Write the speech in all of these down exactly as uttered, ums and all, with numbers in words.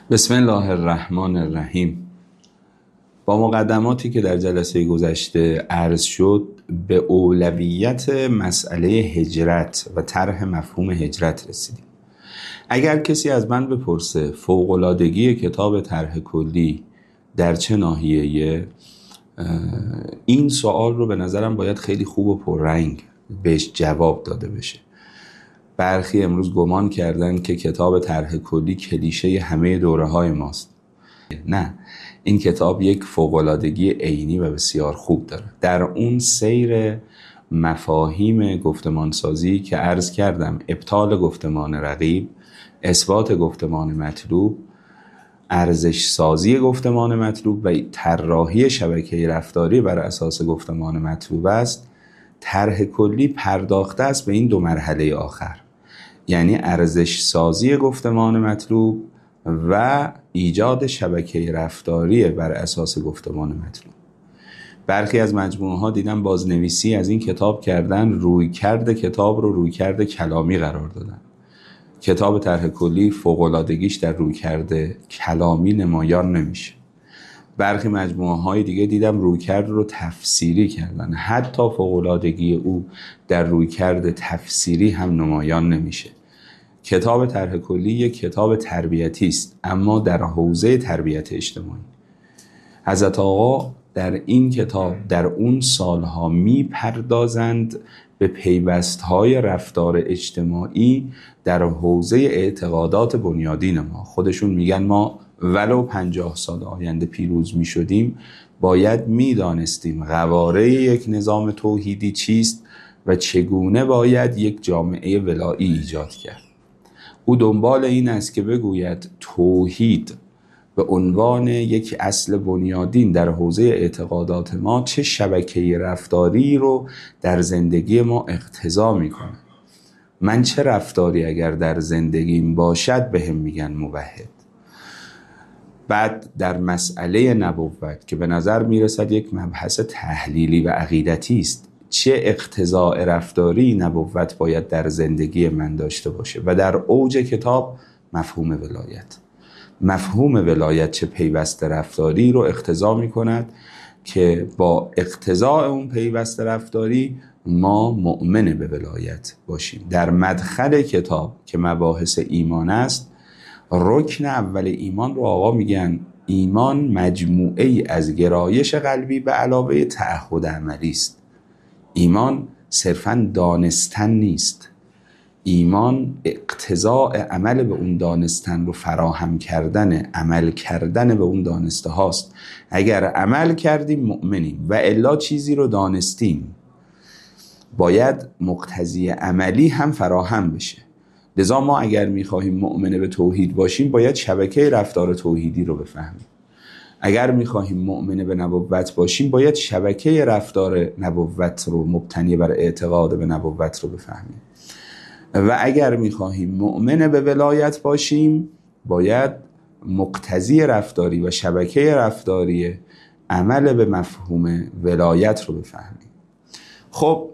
بسم الله الرحمن الرحیم. با مقدماتی که در جلسه گذشته عرض شد به اولویت مسئله هجرت و طرح مفهوم هجرت رسیدیم. اگر کسی از من بپرسه فوق‌العادگی کتاب طرح کلی در چه ناحیه‌ایه، این سوال رو به نظرم باید خیلی خوب و پررنگ بهش جواب داده بشه. برخی امروز گمان کردن که کتاب طرح کلی کلیشه همه دوره‌های ماست. نه، این کتاب یک فوق‌العادگی عینی و بسیار خوب داره. در اون سیر مفاهیم گفتمانسازی که عرض کردم، ابطال گفتمان رقیب، اثبات گفتمان مطلوب، ارزش سازی گفتمان مطلوب و طراحی شبکه رفتاری بر اساس گفتمان مطلوب است. طرح کلی پرداخته است به این دو مرحله آخر، یعنی ارزش سازی گفتمان مطلوب و ایجاد شبکه رفتاری بر اساس گفتمان مطلوب. برخی از مجموعه ها دیدم بازنویسی از این کتاب کردن، روی کرده کتاب رو روی کرده کلامی قرار دادن. کتاب طرح کلی فوق‌العادگیش در روی کرده کلامی نمایان نمیشه. برخی مجموعه های دیگه دیدم روی کرده رو تفسیری کردن، حتی فوق‌العادگی او در روی کرده تفسیری هم نمایان نمیشه. کتاب طرح کلی یک کتاب تربیتی است، اما در حوزه تربیت اجتماعی. حضرت آقا در این کتاب در اون سالها میپردازند به پیوستهای رفتار اجتماعی در حوزه اعتقادات بنیادین ما. خودشون میگن ما ولو پنجاه سال آینده پیروز میشدیم باید میدانستیم قواره یک نظام توحیدی چیست و چگونه باید یک جامعه ولایی ایجاد کرد. او دنبال این است که بگوید توحید به عنوان یک اصل بنیادین در حوزه اعتقادات ما چه شبکه رفتاری رو در زندگی ما اقتضا میکنه. من چه رفتاری اگر در زندگیم باشد به هم میگن موحد. بعد در مسئله نبوت که به نظر میرسد یک مبحث تحلیلی و عقیدتی است، چه اقتضاء رفتاری نبوت باید در زندگی من داشته باشه و در اوج کتاب مفهوم ولایت. مفهوم ولایت چه پیوست رفتاری رو اقتضا می کند که با اقتضاء اون پیوست رفتاری ما مؤمن به ولایت باشیم. در مدخل کتاب که مباحث ایمان است، رکن اول ایمان رو آقا میگن ایمان مجموعه ای از گرایش قلبی به علاوه تعهد عملی است. ایمان صرفاً دانستن نیست، ایمان اقتضاء عمل به اون دانستن رو فراهم کردن، عمل کردن به اون دانسته هاست. اگر عمل کردیم مؤمنیم و الا چیزی رو دانستیم باید مقتضی عملی هم فراهم بشه. لذا ما اگر میخواهیم مؤمن به توحید باشیم باید شبکه رفتار توحیدی رو بفهمیم. اگر میخواهیم مؤمن به نبوت باشیم باید شبکه رفتار نبوت رو مبتنی بر اعتقاد به نبوت رو بفهمیم. و اگر میخواهیم مؤمن به ولایت باشیم باید مقتضی رفتاری و شبکه رفتاری عمل به مفهوم ولایت رو بفهمیم. خب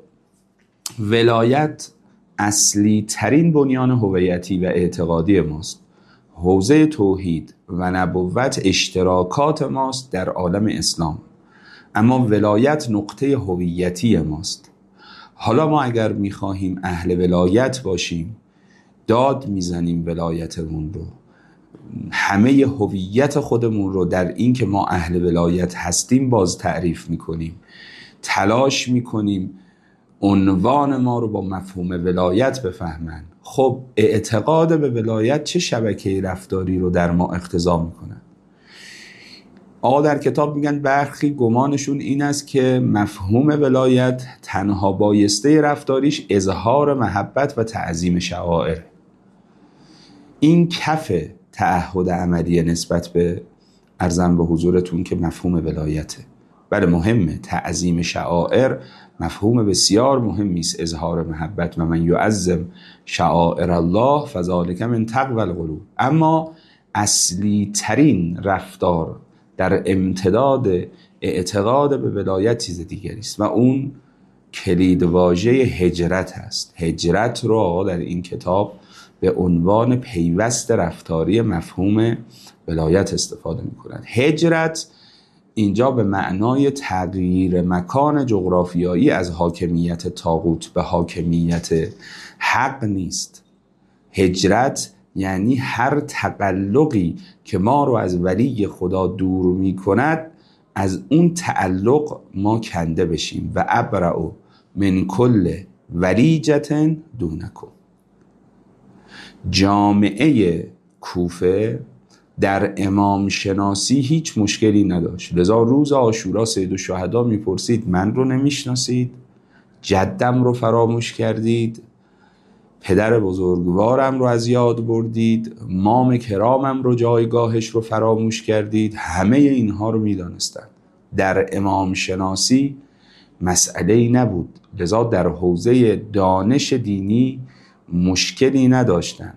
ولایت اصلی ترین بنیان هویتی و اعتقادی ماست. حوزه توحید و نبوت اشتراکات ماست در عالم اسلام، اما ولایت نقطه هویتی ماست. حالا ما اگر میخواهیم اهل ولایت باشیم داد میزنیم ولایتمون رو، همه هویت خودمون رو در این که ما اهل ولایت هستیم باز تعریف میکنیم، تلاش میکنیم عنوان ما رو با مفهوم ولایت بفهمن. خب اعتقاد به ولایت چه شبکه رفتاری رو در ما اقتضا میکنه؟ آقا در کتاب میگن برخی گمانشون این است که مفهوم ولایت تنها بایسته رفتاریش اظهار محبت و تعظیم شعائر. این کف تعهد عملی نسبت به ارزم به حضورتون که مفهوم ولایته. بله مهمه، تعظیم شعائر مفهوم بسیار مهمی است، اظهار محبت و من یعظم شعائر الله فذلک من تقوی القلوب. اما اصلی ترین رفتار در امتداد اعتقاد به ولایت چیز دیگری است و اون کلید واژه هجرت هست. هجرت رو در این کتاب به عنوان پیوست رفتاری مفهوم ولایت استفاده میکنند. هجرت اینجا به معنای تغییر مکان جغرافیایی از حاکمیت طاغوت به حاکمیت حق نیست. هجرت یعنی هر تقلقی که ما رو از ولی خدا دور میکند از اون تعلق ما کنده بشیم. و ابرأ من کل وریجة دونکم. جامعه کوفه در امام شناسی هیچ مشکلی نداشت. لذا روز عاشورا سید الشهدا میپرسید من رو نمیشناسید؟ جدم رو فراموش کردید؟ پدر بزرگوارم رو از یاد بردید؟ مام کرامم رو جایگاهش رو فراموش کردید؟ همه اینها رو میدانستند. در امام شناسی مسئله‌ای نبود. لذا در حوزه دانش دینی مشکلی نداشتند.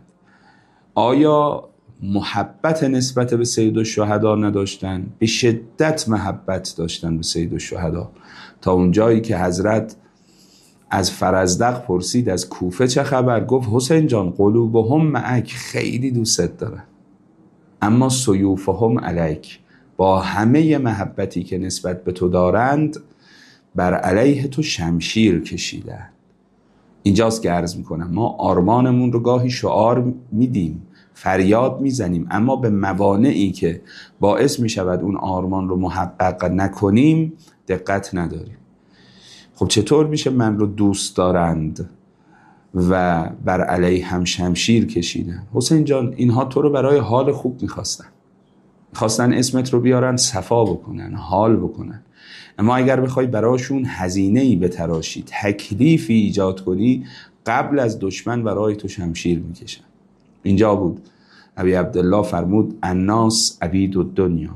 آیا محبت نسبت به سید الشهدا نداشتند؟ به شدت محبت داشتند به سید الشهدا، تا اون جایی که حضرت از فرزدق پرسید از کوفه چه خبر؟ گفت حسین جان قلوبهم معک، خیلی دوست دارن، اما سیوفهم علیک، با همه محبتی که نسبت به تو دارند بر علیه تو شمشیر کشیدن. اینجاست که عرض میکنم ما آرمانمون رو گاهی شعار میدیم، فریاد میزنیم، اما به موانعی که باعث میشود اون آرمان رو محقق نکنیم دقت نداریم. خب چطور میشه من رو دوست دارند و بر علیه هم شمشیر کشیدن؟ حسین جان اینها تو رو برای حال خوب میخواستن، میخواستن اسمت رو بیارن صفا بکنن، حال بکنن. اما اگر بخوای براشون هزینه‌ای بتراشی، تکلیفی ایجاد کنی، قبل از دشمن برای تو شمشیر میکشن. اینجا بود ابی عبدالله فرمود الناس عبید الدنیا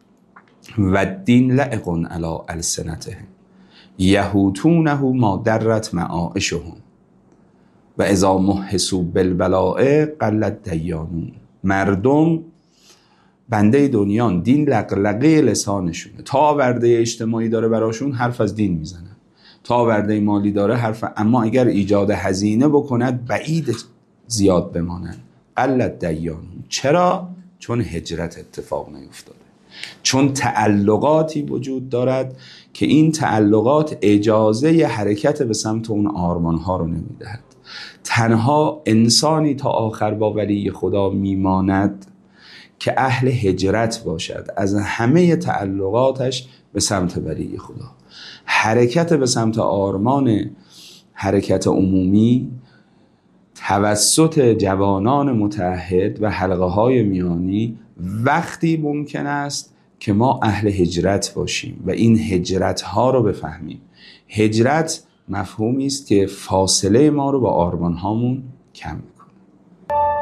و الدین لعق علی السنتهم یهوتونه ما درت معایشهم و اذا محسوا بالبلاء قلت دیانون. مردم بنده دنیان، دین لقلقه لسانشونه. تا ورده اجتماعی داره براشون حرف از دین میزنن، تا ورده مالی داره حرف، اما اگر ایجاد هزینه بکند بعید زیاد بمانند. قلت دیانون. چرا؟ چون هجرت اتفاق نیفتاده، چون تعلقاتی وجود دارد که این تعلقات اجازه حرکت به سمت اون آرمانها رو نمیدهد. تنها انسانی تا آخر با ولی خدا میماند که اهل هجرت باشد از همه تعلقاتش به سمت ولی خدا. حرکت به سمت آرمان حرکت عمومی توسط جوانان متعهد و حلقه های میانی وقتی ممکن است که ما اهل هجرت باشیم و این هجرت ها رو بفهمیم. هجرت مفهومی است که فاصله ما رو با آرمان هامون کم میکنه.